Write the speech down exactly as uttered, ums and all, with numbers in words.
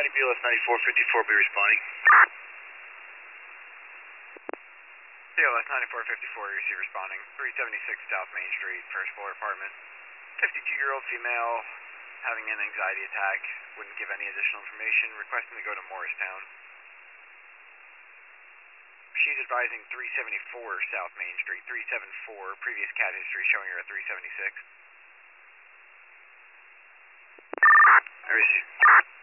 ninety B L S ninety-four fifty-four, be responding. B L S ninety-four fifty-four, you see responding. three seventy-six South Main Street, first floor apartment. fifty-two-year-old female having an anxiety attack. Wouldn't give any additional information. Requesting to go to Morristown. She's advising three seventy-four South Main Street, three seventy-four. Previous cat history showing her at three seventy-six. I receive.